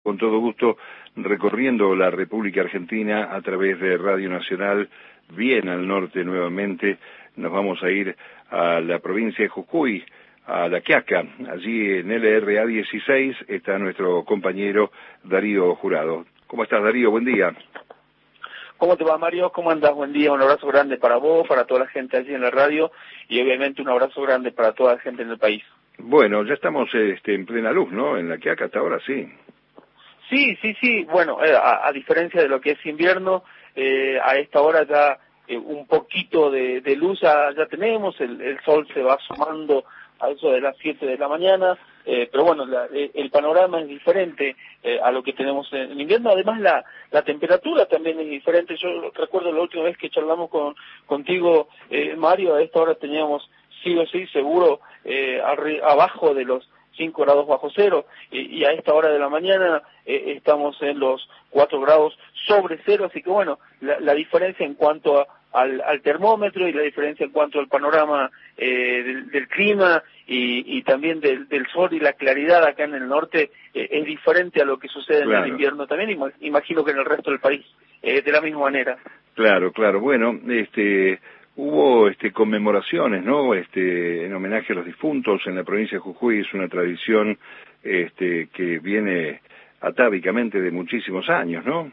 Con todo gusto, recorriendo la República Argentina a través de Radio Nacional, bien al norte nuevamente, nos vamos a ir a la provincia de Jujuy, a La Quiaca. Allí en LRA 16 está nuestro compañero Darío Jurado. ¿Cómo estás, Darío? Buen día. ¿Cómo te va, Mario? ¿Cómo andas? Buen día, un abrazo grande para vos, para toda la gente allí en la radio y obviamente un abrazo grande para toda la gente en el país. Bueno, ya estamos en plena luz, ¿no? En La Quiaca hasta ahora sí. Sí. Bueno, a diferencia de lo que es invierno, a esta hora ya un poquito de luz ya tenemos, el sol se va asomando a eso de las 7 de la mañana, pero bueno, el panorama es diferente a lo que tenemos en invierno. Además, la temperatura también es diferente. Yo recuerdo la última vez que charlamos contigo, Mario, a esta hora teníamos sí o sí seguro abajo de los 5 grados bajo cero, y a esta hora de la mañana estamos en los 4 grados sobre cero, así que bueno, la diferencia en cuanto al termómetro y la diferencia en cuanto al panorama del clima y también del sol y la claridad acá en el norte es diferente a lo que sucede en el invierno también, imagino que en el resto del país, de la misma manera. Claro, bueno, hubo conmemoraciones, ¿no? En homenaje a los difuntos en la provincia de Jujuy. Es una tradición que viene atávicamente de muchísimos años, ¿no?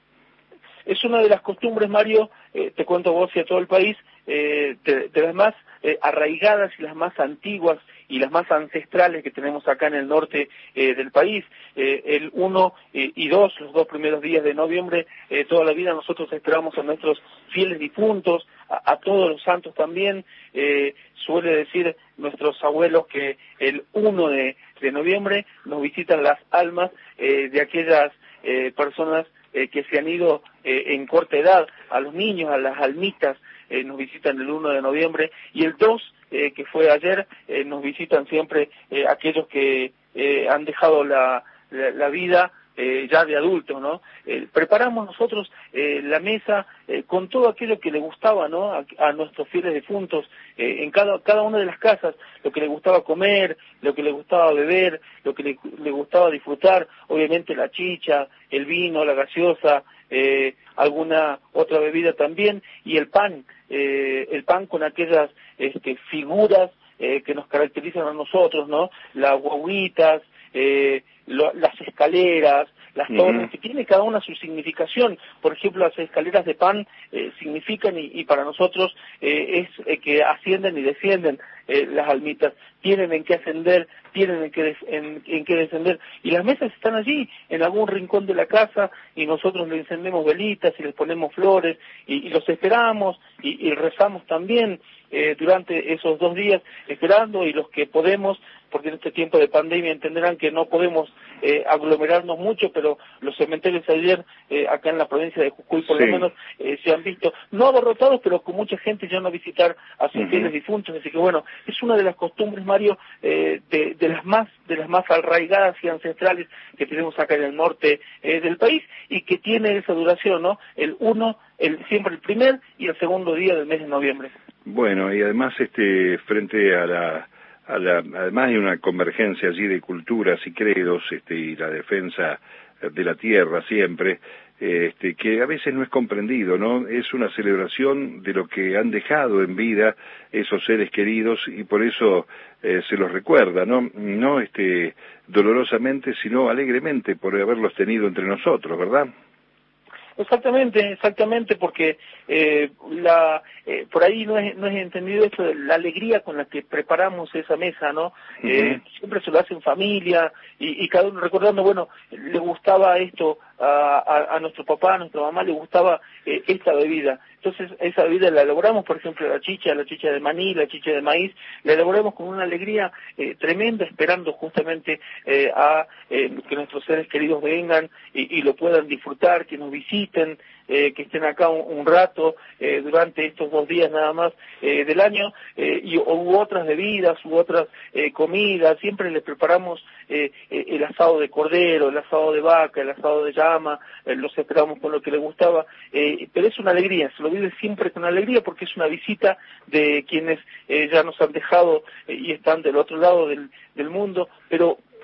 Es una de las costumbres, Mario, te cuento a vos y a todo el país, de las más arraigadas y las más antiguas y las más ancestrales que tenemos acá en el norte del país. El 1 y 2, los 2 primeros días de noviembre, toda la vida nosotros esperamos a nuestros fieles difuntos, a todos los santos también. Suele decir nuestros abuelos que el 1 de noviembre nos visitan las almas de aquellas personas que se han ido en corta edad, a los niños, a las almitas, nos visitan el 1 de noviembre, y el 2, que fue ayer, nos visitan siempre aquellos que han dejado la vida ya de adultos, ¿no? Preparamos nosotros la mesa con todo aquello que le gustaba, ¿no? A nuestros fieles difuntos, en cada una de las casas, lo que le gustaba comer, lo que le gustaba beber, lo que le gustaba disfrutar, obviamente la chicha, el vino, la gaseosa, alguna otra bebida también, y el pan con aquellas figuras que nos caracterizan a nosotros, ¿no? Las guaguitas, las escaleras, las torres, que tiene cada una su significación. Por ejemplo, las escaleras de pan significan, y para nosotros es que ascienden y descienden las almitas, tienen en qué ascender, tienen en qué descender, y las mesas están allí, en algún rincón de la casa, y nosotros le encendemos velitas y les ponemos flores, y los esperamos, y rezamos también durante esos 2 días, esperando, y los que podemos, porque en este tiempo de pandemia entenderán que no podemos aglomerarnos mucho, pero los cementerios ayer, acá en la provincia de Jujuy por lo menos, se han visto, no abarrotados, pero con mucha gente yendo a visitar a sus fieles difuntos, así que bueno, es una de las costumbres, Mario, de las más arraigadas y ancestrales que tenemos acá en el norte del país, y que tiene esa duración, ¿no? Siempre el primer y el segundo día del mes de noviembre. Bueno, y además frente a además hay una convergencia allí de culturas y credos, y la defensa de la tierra siempre, que a veces no es comprendido, ¿no? Es una celebración de lo que han dejado en vida esos seres queridos, y por eso se los recuerda, ¿no? No dolorosamente, sino alegremente por haberlos tenido entre nosotros, ¿verdad? Exactamente, porque por ahí no es entendido esto de la alegría con la que preparamos esa mesa, ¿no? Siempre se lo hace en familia, y cada uno recordando, bueno, le gustaba esto a nuestro papá, a nuestra mamá, le gustaba esta bebida. Entonces, esa bebida la elaboramos, por ejemplo, la chicha de maní, la chicha de maíz, la elaboramos con una alegría tremenda, esperando justamente que nuestros seres queridos vengan y lo puedan disfrutar, que nos visiten, que estén acá un rato durante estos 2 días nada más del año, u otras bebidas, u otras comidas. Siempre les preparamos el asado de cordero, el asado de vaca, el asado de llama, los esperamos con lo que les gustaba, pero es una alegría, se lo vive siempre con alegría, porque es una visita de quienes ya nos han dejado y están del otro lado del mundo, pero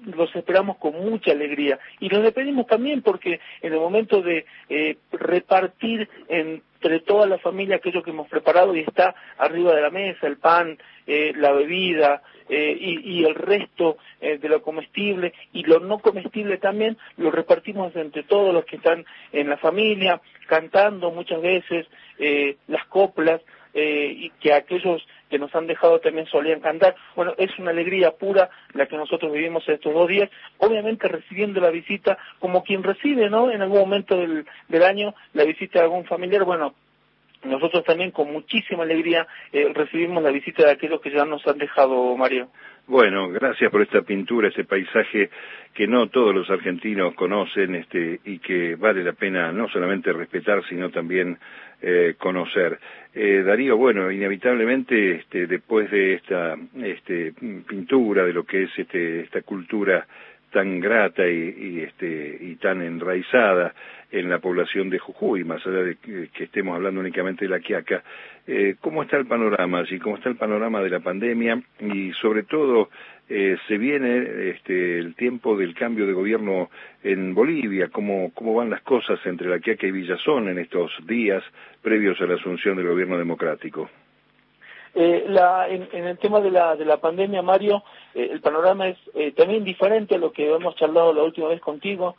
los esperamos con mucha alegría. Y los despedimos también porque en el momento de repartir entre toda la familia aquello que hemos preparado y está arriba de la mesa, el pan, la bebida y el resto de lo comestible y lo no comestible también, lo repartimos entre todos los que están en la familia, cantando muchas veces las coplas, y que aquellos que nos han dejado también solían cantar. Bueno, es una alegría pura la que nosotros vivimos estos 2 días, obviamente recibiendo la visita como quien recibe, ¿no?, en algún momento del año la visita de algún familiar. Bueno, nosotros también con muchísima alegría recibimos la visita de aquellos que ya nos han dejado, Mario. Bueno, gracias por esta pintura, ese paisaje que no todos los argentinos conocen, y que vale la pena no solamente respetar, sino también conocer. Darío, bueno, inevitablemente después de esta pintura de lo que es esta cultura tan grata y tan enraizada en la población de Jujuy, más allá de que estemos hablando únicamente de La Quiaca, ¿cómo está el panorama allí? ¿Cómo está el panorama de la pandemia? Y sobre todo, se viene el tiempo del cambio de gobierno en Bolivia. ¿Cómo van las cosas entre La Quiaca y Villazón en estos días previos a la asunción del gobierno democrático? En el tema de la pandemia, Mario, el panorama es también diferente a lo que hemos charlado la última vez contigo.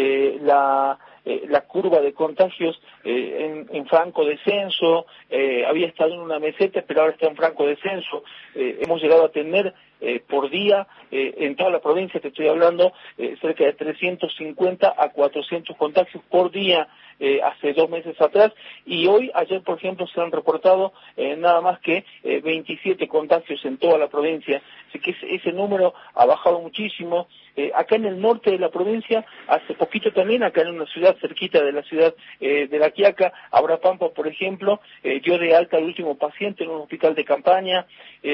La curva de contagios en franco descenso, había estado en una meseta, pero ahora está en franco descenso. Hemos llegado a tener por día, en toda la provincia te estoy hablando, cerca de 350 a 400 contagios por día hace 2 meses atrás, y ayer por ejemplo se han reportado nada más que 27 contagios en toda la provincia, así que ese número ha bajado muchísimo. Acá en el norte de la provincia, hace poquito también, acá en una ciudad cerquita de la ciudad de La Quiaca, Abrapampa, por ejemplo, dio de alta al último paciente en un hospital de campaña.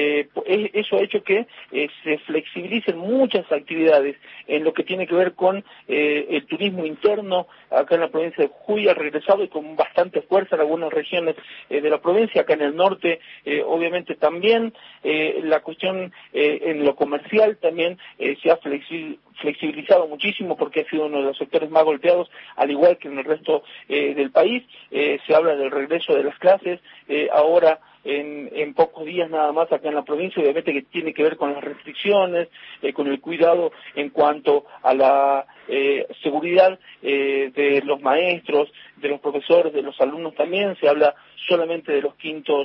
Eso ha hecho que se flexibilicen muchas actividades en lo que tiene que ver con el turismo interno. Acá en la provincia de Jujuy ha regresado y con bastante fuerza en algunas regiones de la provincia. Acá en el norte, obviamente también, la cuestión en lo comercial también se ha flexibilizado muchísimo porque ha sido uno de los sectores más golpeados, al igual que en el resto del país. Se habla del regreso de las clases, ahora en pocos días nada más acá en la provincia, obviamente que tiene que ver con las restricciones, con el cuidado en cuanto a la seguridad de los maestros, de los profesores, de los alumnos también. Se habla solamente de los quintos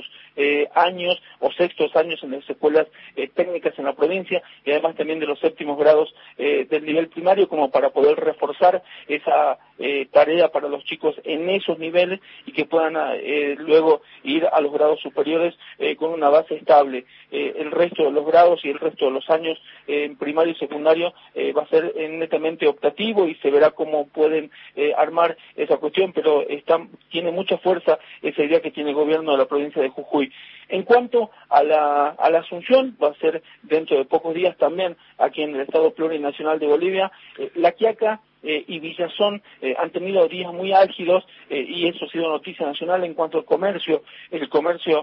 años o sextos años en las escuelas técnicas en la provincia, y además también de los séptimos grados del nivel primario, como para poder reforzar esa tarea para los chicos en esos niveles y que puedan luego ir a los grados superiores con una base estable. El resto de los grados y el resto de los años en primario y secundario va a ser netamente optativo y se verá cómo pueden armar esa cuestión, pero tiene mucha fuerza esa idea que tiene el gobierno de la provincia de Jujuy. En cuanto a la asunción, va a ser dentro de pocos días también aquí en el Estado Plurinacional de Bolivia. La Quiaca y Villazón han tenido días muy álgidos y eso ha sido noticia nacional en cuanto al comercio. El comercio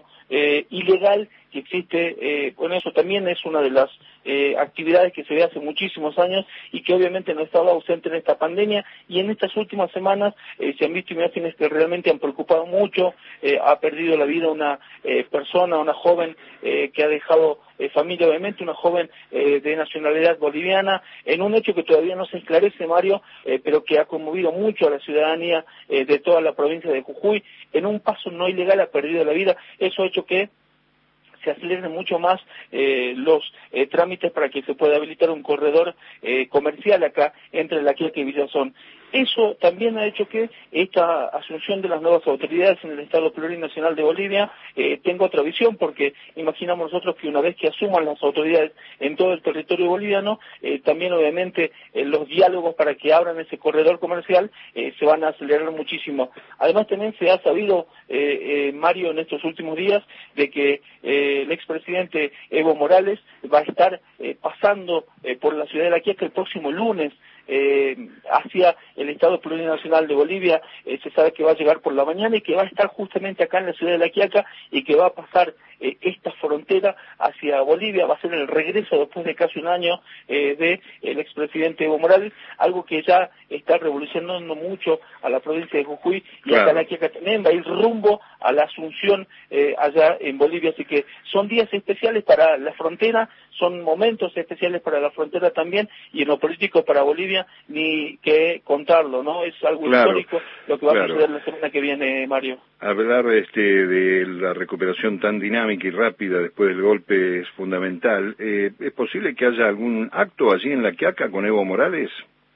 ilegal que existe, bueno, eso también es una de las actividades que se ve hace muchísimos años y que obviamente no estaba ausente en esta pandemia, y en estas últimas semanas se han visto imágenes que realmente han preocupado mucho. Ha perdido la vida una persona, una joven que ha dejado familia, obviamente, una joven de nacionalidad boliviana, en un hecho que todavía no se esclarece, Mario, pero que ha conmovido mucho a la ciudadanía de toda la provincia de Jujuy. En un paso no ilegal ha perdido la vida. Eso ha hecho que se aceleren mucho más los trámites para que se pueda habilitar un corredor comercial acá entre La Quiaca y Villazón. Eso también ha hecho que esta asunción de las nuevas autoridades en el Estado Plurinacional de Bolivia tenga otra visión, porque imaginamos nosotros que una vez que asuman las autoridades en todo el territorio boliviano, también obviamente los diálogos para que abran ese corredor comercial se van a acelerar muchísimo. Además también se ha sabido, Mario, en estos últimos días, de que el expresidente Evo Morales va a estar pasando por la ciudad de La Quiaca el próximo lunes. hacia el Estado Plurinacional de Bolivia. Se sabe que va a llegar por la mañana y que va a estar justamente acá en la ciudad de La Quiaca y que va a pasar esta frontera hacia Bolivia. Va a ser el regreso después de casi un año del expresidente Evo Morales, algo que ya está revolucionando mucho a la provincia de Jujuy y claro. acá en La Quiaca también va a ir rumbo a la Asunción allá en Bolivia. Así que son días especiales para la frontera, son momentos especiales para la frontera también, y en lo político para Bolivia ni que contarlo, ¿no? Es algo histórico lo que va a suceder la semana que viene, Mario. Hablar de la recuperación tan dinámica y rápida después del golpe es fundamental. ¿Es posible que haya algún acto allí en La Quiaca con Evo Morales?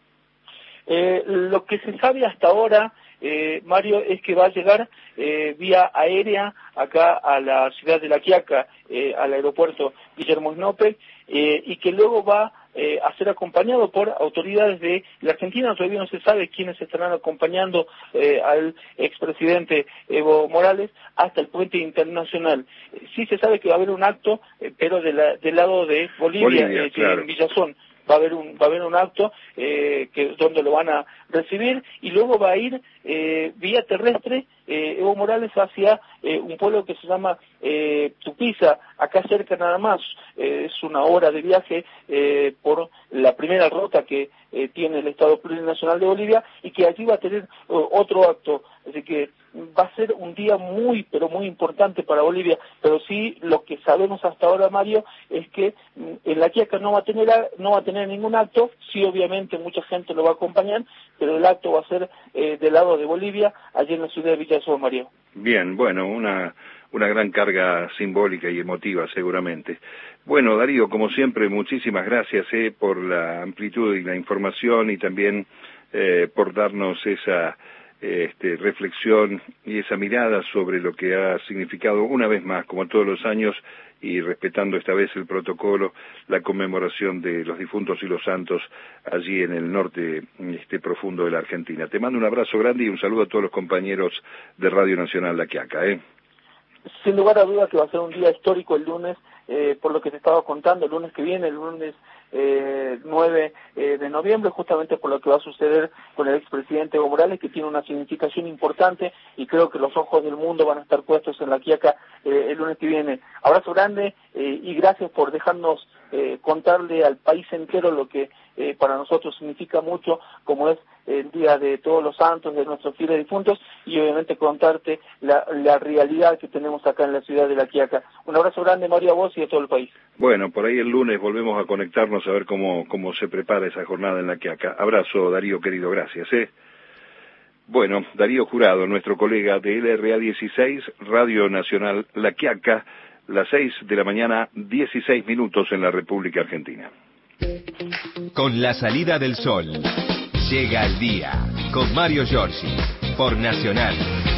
Lo que se sabe hasta ahora, Mario, es que va a llegar vía aérea acá a la ciudad de La Quiaca, al aeropuerto Guillermo Snope, y que luego va a ser acompañado por autoridades de la Argentina. Todavía no se sabe quiénes estarán acompañando al expresidente Evo Morales hasta el puente internacional. Sí se sabe que va a haber un acto, pero del lado de Bolivia, claro. en Villazón. Va a haber un acto donde lo van a recibir, y luego va a ir vía terrestre Evo Morales hacia un pueblo que se llama Tupiza, acá cerca nada más. Es una hora de viaje por la primera ruta que tiene el Estado Plurinacional de Bolivia, y que allí va a tener otro acto. Así que va a ser un día muy, pero muy importante para Bolivia. Pero sí, lo que sabemos hasta ahora, Mario, es que en La Quiaca no va a tener ningún acto. Sí, obviamente mucha gente lo va a acompañar, pero el acto va a ser del lado de Bolivia, allí en la ciudad de Villazón, Mario. Bien, bueno, una gran carga simbólica y emotiva seguramente. Bueno, Darío, como siempre, muchísimas gracias por la amplitud y la información, y también por darnos esa reflexión y esa mirada sobre lo que ha significado una vez más, como todos los años, y respetando esta vez el protocolo, la conmemoración de los difuntos y los santos allí en el norte profundo de la Argentina. Te mando un abrazo grande y un saludo a todos los compañeros de Radio Nacional La Quiaca. Sin lugar a dudas que va a ser un día histórico el lunes, por lo que te estaba contando, el lunes que viene, el lunes 9 de noviembre, justamente por lo que va a suceder con el expresidente Evo Morales, que tiene una significación importante, y creo que los ojos del mundo van a estar puestos en La Quiaca el lunes que viene. Abrazo grande y gracias por dejarnos contarle al país entero lo que para nosotros significa mucho, como es el Día de Todos los Santos, de nuestros fieles difuntos, y obviamente contarte la realidad que tenemos acá en la ciudad de La Quiaca. Un abrazo grande, María, a vos y a todo el país. Bueno, por ahí el lunes volvemos a conectarnos a ver cómo se prepara esa jornada en La Quiaca. Abrazo, Darío, querido, gracias. Bueno, Darío Jurado, nuestro colega de LRA 16, Radio Nacional La Quiaca, las 6 de la mañana, 16 minutos en la República Argentina. Con la salida del sol, llega el día, con Mario Giorgi, por Nacional.